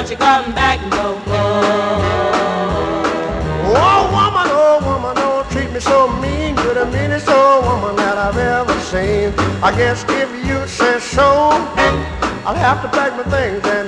don't you come back no more. Oh woman, don't treat me so mean. You're the meanest old woman that I've ever seen. I guess if you say so, I'll have to pack my things and